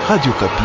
Radio Kapi.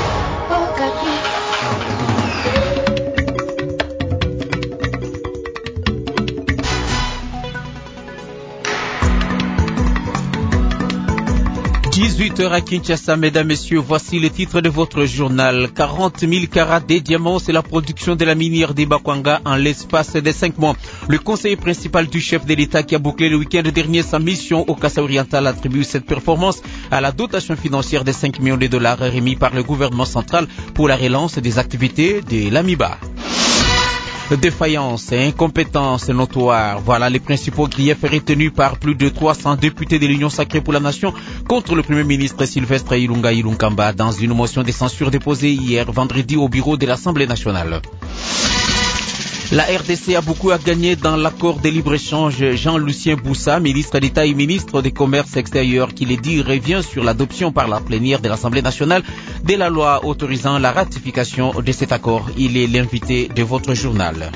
18h à Kinshasa, mesdames, messieurs, voici le titre de votre journal. 40 000 carats de diamants, c'est la production de la minière des Bakwanga en l'espace de 5 mois. Le conseiller principal du chef de l'État qui a bouclé le week-end dernier sa mission au Kasaï oriental attribue cette performance à la dotation financière de 5 millions de dollars remis par le gouvernement central pour la relance des activités de l'AMIBA. Défaillance et incompétence notoire, voilà les principaux griefs retenus par plus de 300 députés de l'Union sacrée pour la nation contre le Premier ministre Sylvestre Ilunga Ilunkamba dans une motion de censure déposée hier vendredi au bureau de l'Assemblée nationale. La RDC a beaucoup à gagner dans l'accord de libre-échange. Jean-Lucien Boussa, ministre d'État et ministre des Commerces extérieurs, qui l'a dit, revient sur l'adoption par la plénière de l'Assemblée nationale de la loi autorisant la ratification de cet accord. Il est l'invité de votre journal.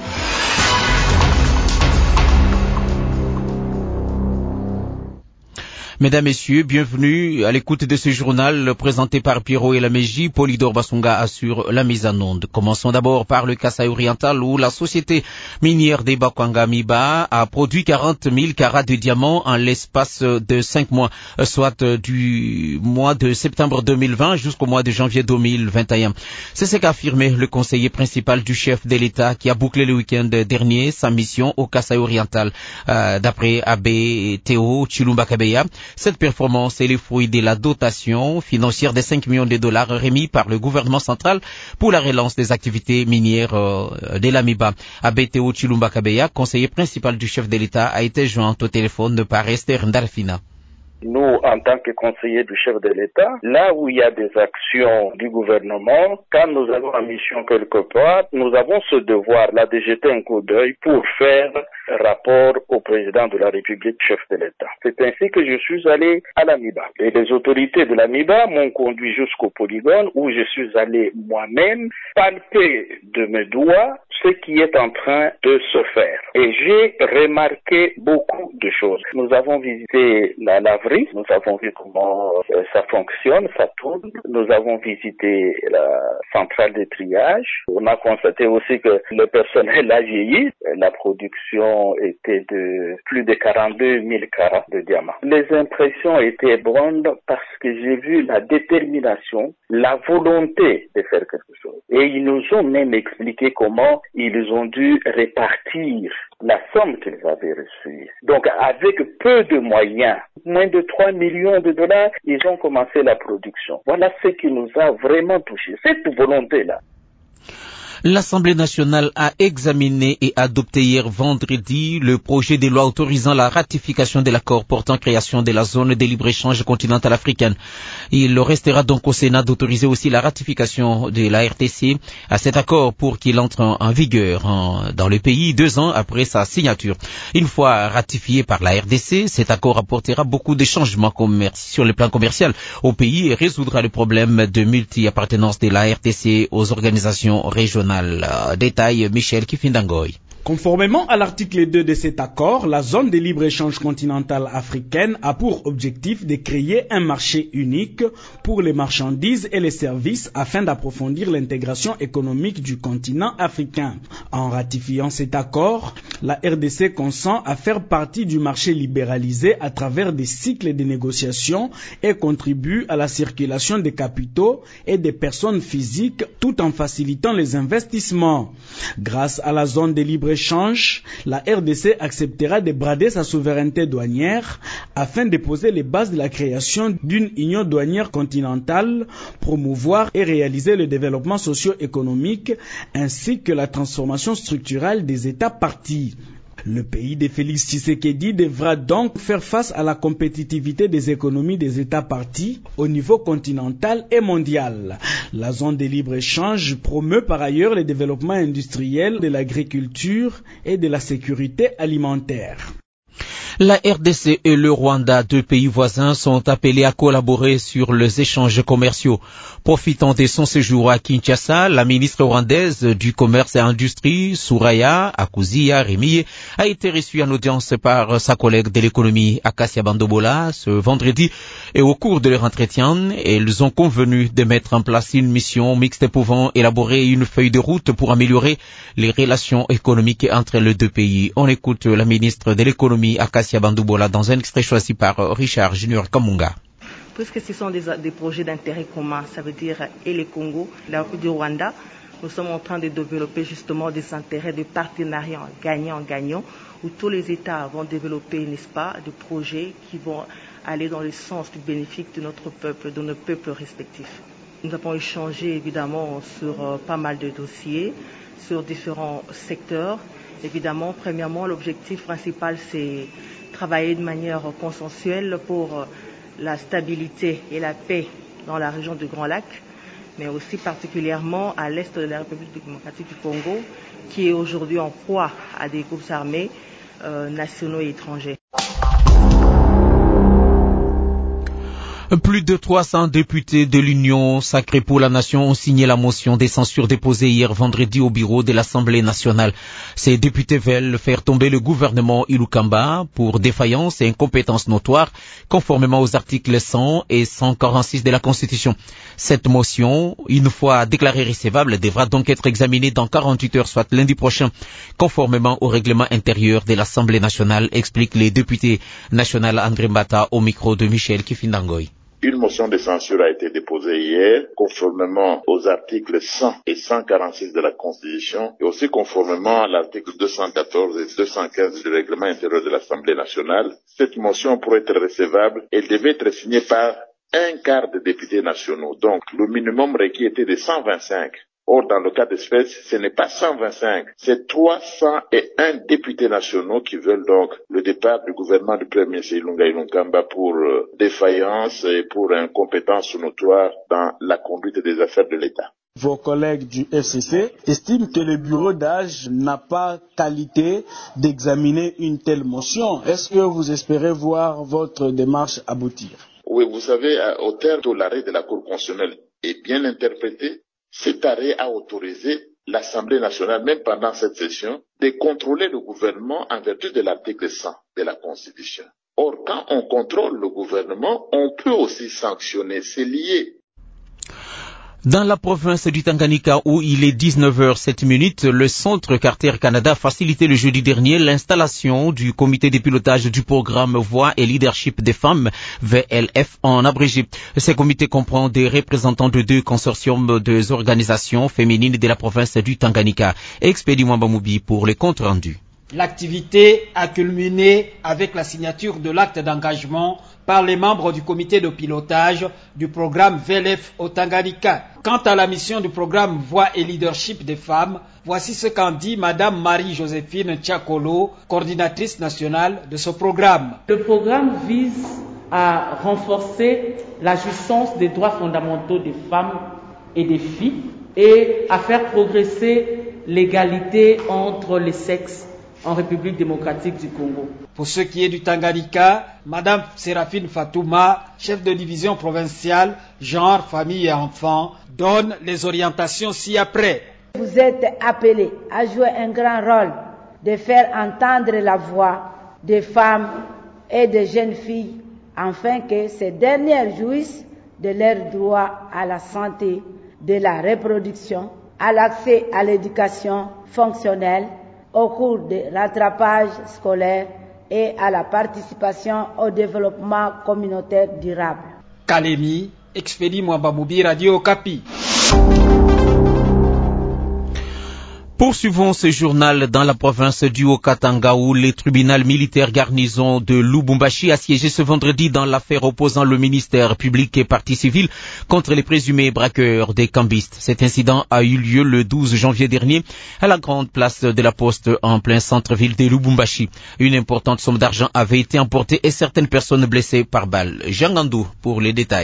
Mesdames, Messieurs, bienvenue à l'écoute de ce journal présenté par Pierrot et Lameji. Polydor Basunga assure la mise en onde. Commençons d'abord par le Kasaï oriental où la société minière des Bakwanga Miba a produit 40 000 carats de diamants en l'espace de 5 mois, soit du mois de septembre 2020 jusqu'au mois de janvier 2021. C'est ce qu'a affirmé le conseiller principal du chef de l'État qui a bouclé le week-end dernier sa mission au Kasaï oriental. D'après Abbé Théo Chilumba Kabeya, cette performance est le fruit de la dotation financière de 5 millions de dollars remis par le gouvernement central pour la relance des activités minières de l'AMIBA. Abbé Théo Chilumba Kabeya, conseiller principal du chef de l'État, a été joint au téléphone par Esther Ndarfina. Nous, en tant que conseillers du chef de l'État, là où il y a des actions du gouvernement, quand nous avons la mission quelque part, nous avons ce devoir-là de jeter un coup d'œil pour faire rapport au président de la République, chef de l'État. C'est ainsi que je suis allé à l'AMIBA. Et les autorités de l'AMIBA m'ont conduit jusqu'au polygone où je suis allé moi-même palper de mes doigts ce qui est en train de se faire. Et j'ai remarqué beaucoup de choses. Nous avons visité la laverie, nous avons vu comment ça fonctionne, ça tourne. Nous avons visité la centrale de triage. On a constaté aussi que le personnel a vieilli. La production était de plus de 42 000 carats de diamants. Les impressions étaient bonnes parce que j'ai vu la détermination, la volonté de faire quelque chose. Et ils nous ont même expliqué comment ils ont dû répartir la somme qu'ils avaient reçue. Donc, avec peu de moyens, moins de 3 millions de dollars, ils ont commencé la production. Voilà ce qui nous a vraiment touchés, cette volonté-là. L'Assemblée nationale a examiné et adopté hier vendredi le projet de loi autorisant la ratification de l'accord portant création de la zone de libre-échange continentale africaine. Il restera donc au Sénat d'autoriser aussi la ratification de la RTC à cet accord pour qu'il entre en vigueur dans le pays 2 ans après sa signature. Une fois ratifié par la RDC, cet accord apportera beaucoup de changements sur le plan commercial au pays et résoudra le problème de multi-appartenance de la RTC aux organisations régionales. Détail Michel Kifindangoy. Conformément à l'article 2 de cet accord, la zone de libre-échange continentale africaine a pour objectif de créer un marché unique pour les marchandises et les services afin d'approfondir l'intégration économique du continent africain. En ratifiant cet accord, la RDC consent à faire partie du marché libéralisé à travers des cycles de négociations et contribue à la circulation des capitaux et des personnes physiques tout en facilitant les investissements. Grâce à la zone de libre-échange, la RDC acceptera de brader sa souveraineté douanière afin de poser les bases de la création d'une union douanière continentale, promouvoir et réaliser le développement socio-économique ainsi que la transformation structurelle des États parties. Le pays de Félix Tshisekedi devra donc faire face à la compétitivité des économies des États parties au niveau continental et mondial. La zone de libre-échange promeut par ailleurs le développement industriel de l'agriculture et de la sécurité alimentaire. La RDC et le Rwanda, deux pays voisins, sont appelés à collaborer sur les échanges commerciaux. Profitant de son séjour à Kinshasa, la ministre rwandaise du Commerce et Industrie, Souraya Akuzia Remiye, a été reçue en audience par sa collègue de l'économie, Akasia Bandobola, ce vendredi. Et au cours de leur entretien, elles ont convenu de mettre en place une mission mixte pouvant élaborer une feuille de route pour améliorer les relations économiques entre les deux pays. On écoute la ministre de l'économie, Akasia Bandobola, dans un extrait choisi par Richard Junior Kamunga. Puisque ce sont des projets d'intérêt commun, ça veut dire et les Congo, la République du Rwanda, nous sommes en train de développer justement des intérêts de partenariat gagnant-gagnant, où tous les États vont développer, n'est-ce pas, des projets qui vont aller dans le sens du bénéfice de notre peuple, de nos peuples respectifs. Nous avons échangé évidemment sur pas mal de dossiers, sur différents secteurs. Évidemment, premièrement, l'objectif principal, c'est travailler de manière consensuelle pour la stabilité et la paix dans la région du Grand Lac, mais aussi particulièrement à l'est de la République démocratique du Congo, qui est aujourd'hui en proie à des groupes armés nationaux et étrangers. Plus de 300 députés de l'Union sacrée pour la nation ont signé la motion de censure déposée hier vendredi au bureau de l'Assemblée nationale. Ces députés veulent faire tomber le gouvernement Ilukamba pour défaillance et incompétence notoire, conformément aux articles 100 et 146 de la Constitution. Cette motion, une fois déclarée recevable, devra donc être examinée dans 48 heures, soit lundi prochain, conformément au règlement intérieur de l'Assemblée nationale, explique les députés national André Mbata au micro de Michel Kifindangoy. Une motion de censure a été déposée hier, conformément aux articles 100 et 146 de la Constitution, et aussi conformément à l'article 214 et 215 du règlement intérieur de l'Assemblée nationale. Cette motion, pour être recevable, elle devait être signée par un quart des députés nationaux. Donc, le minimum requis était de 125. Or, dans le cas d'espèce, ce n'est pas 125, c'est 301 députés nationaux qui veulent donc le départ du gouvernement du Premier ministre Ilunga Ilunkamba pour défaillance et pour incompétence notoire dans la conduite des affaires de l'État. Vos collègues du FCC estiment que le bureau d'âge n'a pas qualité d'examiner une telle motion. Est-ce que vous espérez voir votre démarche aboutir? Oui, vous savez, au terme de l'arrêt de la Cour constitutionnelle est bien interprété. Cet arrêt a autorisé l'Assemblée nationale, même pendant cette session, de contrôler le gouvernement en vertu de l'article 100 de la Constitution. Or, quand on contrôle le gouvernement, on peut aussi sanctionner. C'est lié. Dans la province du Tanganyika, où il est 19h07, le Centre Carter Canada a facilité le jeudi dernier l'installation du comité de pilotage du programme Voix et Leadership des femmes, VLF en abrégé. Ce comité comprend des représentants de deux consortiums des organisations féminines de la province du Tanganyika. Expédie Mwambamoubi pour les comptes rendus. L'activité a culminé avec la signature de l'acte d'engagement par les membres du comité de pilotage du programme VLF au Tanganyika. Quant à la mission du programme Voix et Leadership des femmes, voici ce qu'en dit Madame Marie-Joséphine Tchakolo, coordinatrice nationale de ce programme. Le programme vise à renforcer la jouissance des droits fondamentaux des femmes et des filles et à faire progresser l'égalité entre les sexes en République démocratique du Congo. Pour ce qui est du Tanganyika, Madame Séraphine Fatouma, chef de division provinciale, genre, famille et enfants, donne les orientations ci-après. Vous êtes appelés à jouer un grand rôle de faire entendre la voix des femmes et des jeunes filles afin que ces dernières jouissent de leur droit à la santé, de la reproduction, à l'accès à l'éducation fonctionnelle, au cours de rattrapage scolaire et à la participation au développement communautaire durable. Kalemi, Expédie Mwambamoubi, Radio Okapi. Poursuivons ce journal dans la province du Haut-Katanga où le tribunal militaire garnison de Lubumbashi a siégé ce vendredi dans l'affaire opposant le ministère public et partie civile contre les présumés braqueurs des cambistes. Cet incident a eu lieu le 12 janvier dernier à la grande place de la Poste en plein centre-ville de Lubumbashi. Une importante somme d'argent avait été emportée et certaines personnes blessées par balle. Jean Gandou pour les détails.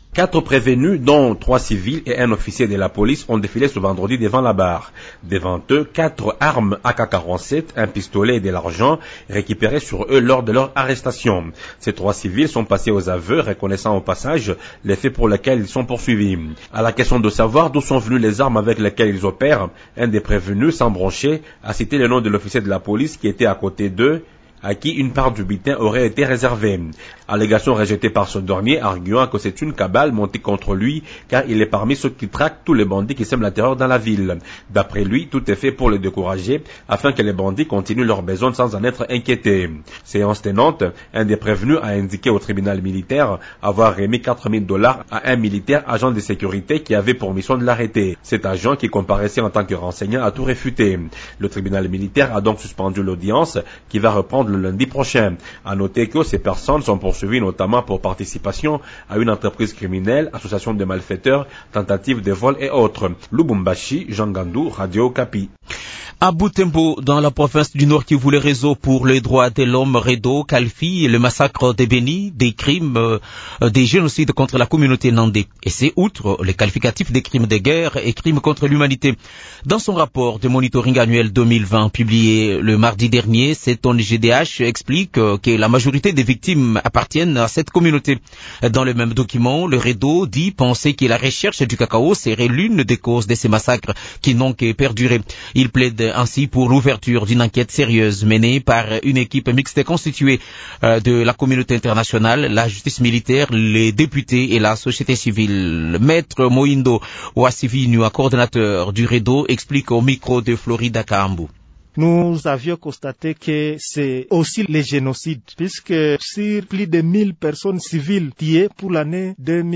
4 prévenus, dont 3 civils et un officier de la police, ont défilé ce vendredi devant la barre. Devant eux, 4 armes AK-47, un pistolet et de l'argent récupérés sur eux lors de leur arrestation. Ces 3 civils sont passés aux aveux, reconnaissant au passage les faits pour lesquels ils sont poursuivis. À la question de savoir d'où sont venues les armes avec lesquelles ils opèrent, un des prévenus, sans broncher, a cité le nom de l'officier de la police qui était à côté d'eux, à qui une part du butin aurait été réservée. Allégation rejetée par ce dernier, arguant que c'est une cabale montée contre lui, car il est parmi ceux qui traquent tous les bandits qui sèment la terreur dans la ville. D'après lui, tout est fait pour les décourager, afin que les bandits continuent leur besoin sans en être inquiétés. Séance tenante, un des prévenus a indiqué au tribunal militaire avoir remis $4,000 à un militaire agent de sécurité qui avait pour mission de l'arrêter. Cet agent, qui comparaissait en tant que renseignant, a tout réfuté. Le tribunal militaire a donc suspendu l'audience, qui va reprendre le lundi prochain. À noter que ces personnes sont poursuivies notamment pour participation à une entreprise criminelle, association de malfaiteurs, tentative de vol et autres. Lubumbashi, Jean Gandou, Radio Okapi. À Butembo, dans la province du Nord Kivu, le réseau pour les droits de l'homme REDO qualifie le massacre des Bénis des crimes, des génocides contre la communauté nandé. Et c'est outre les qualificatifs des crimes de guerre et crimes contre l'humanité. Dans son rapport de monitoring annuel 2020 publié le mardi dernier, cet ONGDH explique que la majorité des victimes appartiennent à cette communauté. Dans le même document, le REDO dit penser que la recherche du cacao serait l'une des causes de ces massacres qui n'ont que perduré. Il plaide ainsi pour l'ouverture d'une enquête sérieuse menée par une équipe mixte constituée de la communauté internationale, la justice militaire, les députés et la société civile. Maître Moindo Ouassivinua, coordonnateur du REDO, explique au micro de Florida Kambu. Nous avions constaté que c'est aussi les génocides, puisque sur plus de 1000 personnes civiles tuées pour l'année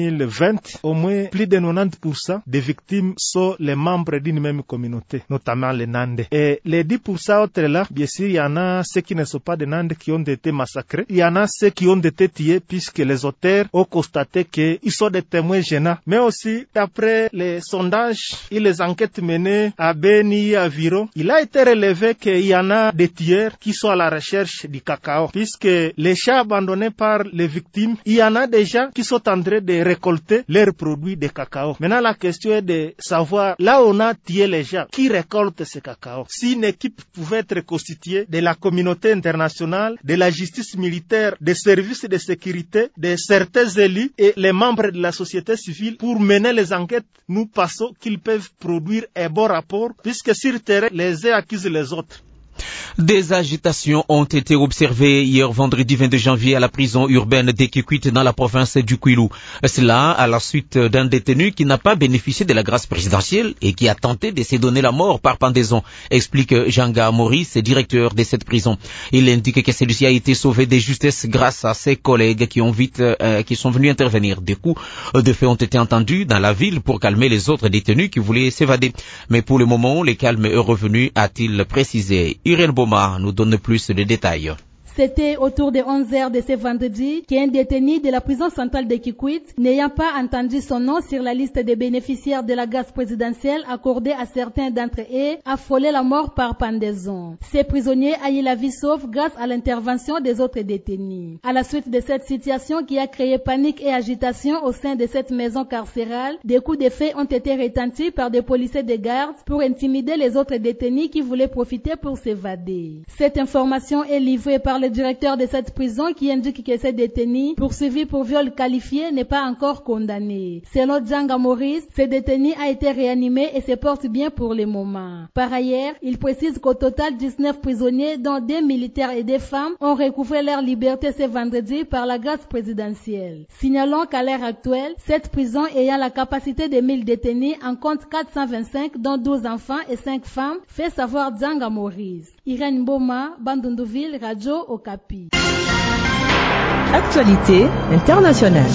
2020, au moins plus de 90% des victimes sont les membres d'une même communauté, notamment les Nandés. Et les 10% autres là, bien sûr, il y en a ceux qui ne sont pas des Nandés qui ont été massacrés. Il y en a ceux qui ont été tués puisque les auteurs ont constaté qu'ils sont des témoins gênants. Mais aussi, d'après les sondages et les enquêtes menées à Beni et à Viro, il a été relevé qu'il y en a des tueurs qui sont à la recherche du cacao, puisque les champs abandonnés par les victimes, il y en a des gens qui sont en train de récolter leurs produits de cacao. Maintenant, la question est de savoir, là où on a tué les gens, qui récolte ce cacao. Si une équipe pouvait être constituée de la communauté internationale, de la justice militaire, des services de sécurité, de certains élus et les membres de la société civile pour mener les enquêtes, nous pensons qu'ils peuvent produire un bon rapport, puisque sur terrain, les uns accusent les autres. Des agitations ont été observées hier vendredi 22 janvier à la prison urbaine d'Ekikwit dans la province du Kwilu. Cela à la suite d'un détenu qui n'a pas bénéficié de la grâce présidentielle et qui a tenté de se donner la mort par pendaison, explique Janga Maurice, directeur de cette prison. Il indique que celui-ci a été sauvé de justesse grâce à ses collègues qui sont venus intervenir. Des coups de feu ont été entendus dans la ville pour calmer les autres détenus qui voulaient s'évader. Mais pour le moment, le calme est revenu, a-t-il précisé. Irène Boma nous donne plus de détails. C'était autour de 11h de ce vendredi qu'un détenu de la prison centrale de Kikwit, n'ayant pas entendu son nom sur la liste des bénéficiaires de la grâce présidentielle accordée à certains d'entre eux, a frôlé la mort par pendaison. Ces prisonniers a eu la vie sauve grâce à l'intervention des autres détenus. À la suite de cette situation qui a créé panique et agitation au sein de cette maison carcérale, des coups de feu ont été retentis par des policiers de garde pour intimider les autres détenus qui voulaient profiter pour s'évader. Cette information est livrée par le directeur de cette prison qui indique que ce détenu poursuivi pour viol qualifié n'est pas encore condamné. Selon Djanga Maurice, ce détenu a été réanimé et se porte bien pour le moment. Par ailleurs, il précise qu'au total 19 prisonniers, dont des militaires et des femmes, ont recouvré leur liberté ce vendredi par la grâce présidentielle. Signalons qu'à l'heure actuelle, cette prison ayant la capacité de 1000 détenus en compte 425, dont 12 enfants et 5 femmes, fait savoir Djanga Maurice. Irène Boma, Bandundouville, Radio Okapi. Actualité internationale.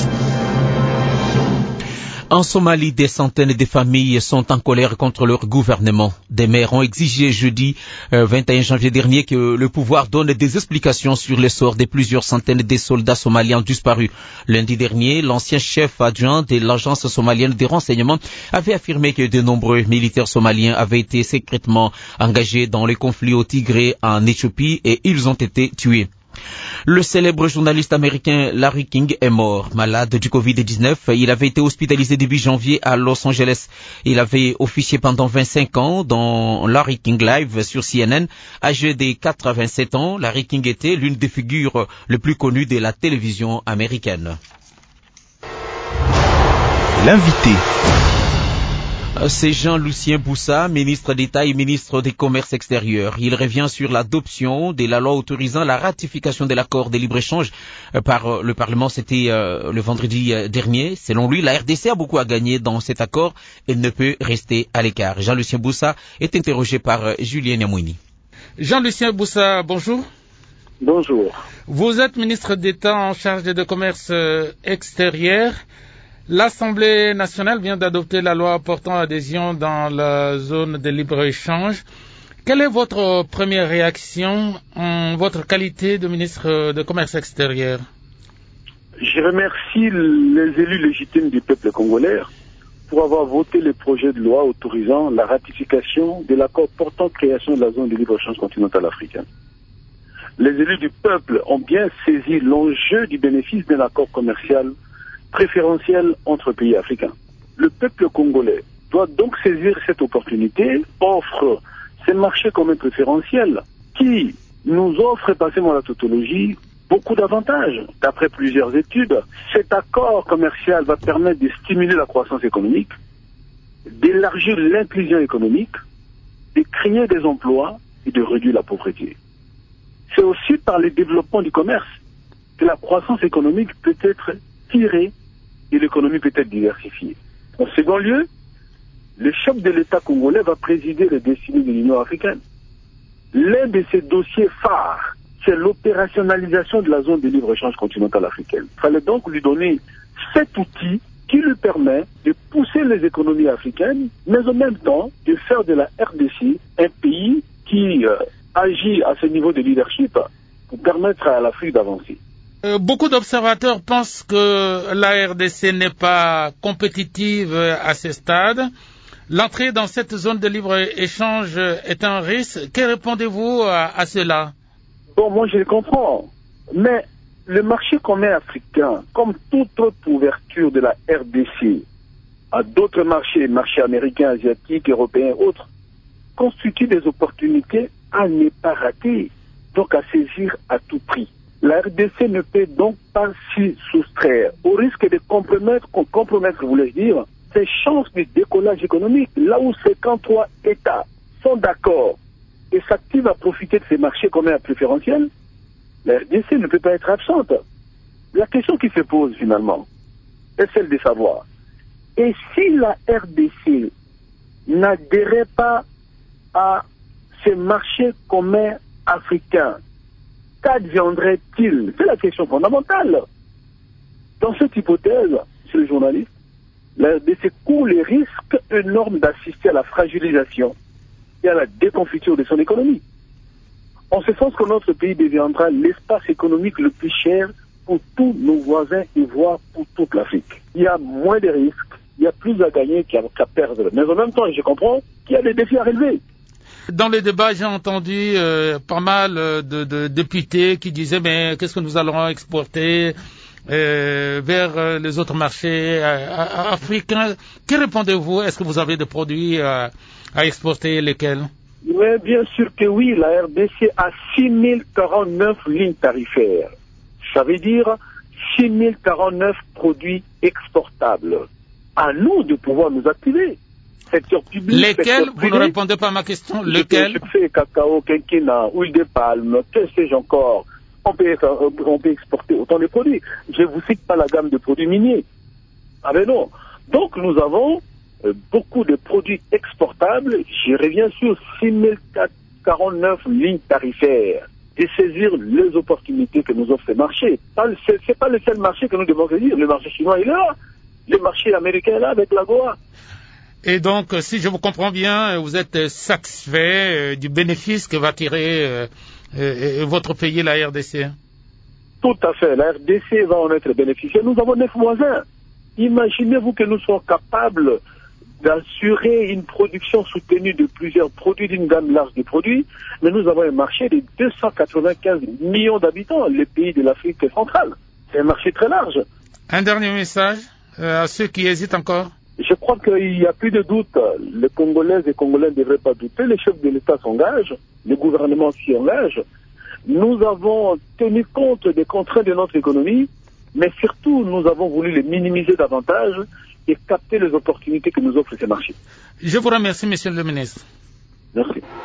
En Somalie, des centaines de familles sont en colère contre leur gouvernement. Des maires ont exigé jeudi 21 janvier dernier que le pouvoir donne des explications sur le sort de plusieurs centaines de soldats somaliens disparus. Lundi dernier, l'ancien chef adjoint de l'agence somalienne des renseignements avait affirmé que de nombreux militaires somaliens avaient été secrètement engagés dans les conflits au Tigré en Éthiopie et ils ont été tués. Le célèbre journaliste américain Larry King est mort, malade du Covid-19. Il avait été hospitalisé début janvier à Los Angeles. Il avait officié pendant 25 ans dans Larry King Live sur CNN. Âgé de 87 ans, Larry King était l'une des figures les plus connues de la télévision américaine. L'invité. C'est Jean-Lucien Boussa, ministre d'État et ministre des Commerces extérieurs. Il revient sur l'adoption de la loi autorisant la ratification de l'accord de libre-échange par le Parlement. C'était le vendredi dernier. Selon lui, la RDC a beaucoup à gagner dans cet accord et ne peut rester à l'écart. Jean-Lucien Boussa est interrogé par Julien Niamouini. Jean-Lucien Boussa, bonjour. Bonjour. Vous êtes ministre d'État en charge de commerce extérieur. L'Assemblée nationale vient d'adopter la loi portant adhésion dans la zone de libre-échange. Quelle est votre première réaction en votre qualité de ministre de Commerce extérieur? Je remercie les élus légitimes du peuple congolais pour avoir voté le projet de loi autorisant la ratification de l'accord portant création de la zone de libre-échange continentale africaine. Les élus du peuple ont bien saisi l'enjeu du bénéfice d'un accord commercial préférentiel entre pays africains. Le peuple congolais doit donc saisir cette opportunité, offre ces marchés communs préférentiels qui nous offrent, passez-moi la tautologie, beaucoup d'avantages. D'après plusieurs études, cet accord commercial va permettre de stimuler la croissance économique, d'élargir l'inclusion économique, de créer des emplois et de réduire la pauvreté. C'est aussi par le développement du commerce que la croissance économique peut être tirée et l'économie peut être diversifiée. En second lieu, le chef de l'État congolais va présider les destinées de l'Union africaine. L'un de ses dossiers phares, c'est l'opérationnalisation de la zone de libre-échange continentale africaine. Il fallait donc lui donner cet outil qui lui permet de pousser les économies africaines, mais en même temps de faire de la RDC un pays qui agit à ce niveau de leadership pour permettre à l'Afrique d'avancer. Beaucoup d'observateurs pensent que la RDC n'est pas compétitive à ce stade. L'entrée dans cette zone de libre-échange est un risque. Que répondez-vous à cela? Bon, moi je le comprends. Mais le marché commun africain, comme toute autre ouverture de la RDC à d'autres marchés américains, asiatiques, européens, autres, constitue des opportunités à ne pas rater, donc à saisir à tout prix. La RDC ne peut donc pas s'y soustraire, au risque de compromettre, voulais-je dire, ses chances de décollage économique, là où 53 États sont d'accord et s'activent à profiter de ces marchés communs préférentiels, la RDC ne peut pas être absente. La question qui se pose finalement est celle de savoir, et si la RDC n'adhérait pas à ces marchés communs africains, qu'adviendrait-il? C'est la question fondamentale. Dans cette hypothèse, monsieur le journaliste, la RDC court les risques énormes d'assister à la fragilisation et à la déconfiture de son économie. En ce sens que notre pays deviendra l'espace économique le plus cher pour tous nos voisins et voire pour toute l'Afrique. Il y a moins de risques, il y a plus à gagner qu'à perdre. Mais en même temps, je comprends qu'il y a des défis à relever. Dans les débats, j'ai entendu pas mal de députés qui disaient mais qu'est-ce que nous allons exporter vers les autres marchés africains. Que répondez-vous? Est-ce que vous avez des produits à exporter, lesquels? Oui, bien sûr que oui. La RDC a 6049 lignes tarifaires. Ça veut dire 6049 produits exportables. À nous de pouvoir nous activer. Secteur public, lesquels? Vous ne répondez pas à ma question. Lesquels? Sucre, cacao, quinquina, huile de palme, que sais-je encore. On peut exporter autant de produits. Je ne vous cite pas la gamme de produits miniers. Ah ben non. Donc nous avons beaucoup de produits exportables. Je reviens sur 6049 lignes tarifaires. Et saisir les opportunités que nous offre ce marché. C'est pas le seul marché que nous devons saisir. Le marché chinois est là. Le marché américain est là avec la Goa. Et donc, si je vous comprends bien, vous êtes satisfait du bénéfice que va tirer votre pays, la RDC? Tout à fait. La RDC va en être bénéficiaire. Nous avons 9 voisins. Imaginez-vous que nous soyons capables d'assurer une production soutenue de plusieurs produits, d'une gamme large de produits, mais nous avons un marché de 295 millions d'habitants, les pays de l'Afrique centrale. C'est un marché très large. Un dernier message à ceux qui hésitent encore. Je crois qu'il n'y a plus de doute. Les Congolaises et Congolais ne devraient pas douter. Les chefs de l'État s'engagent, le gouvernement s'y engage. Nous avons tenu compte des contraintes de notre économie, mais surtout, nous avons voulu les minimiser davantage et capter les opportunités que nous offrent ces marchés. Je vous remercie, Monsieur le ministre. Merci.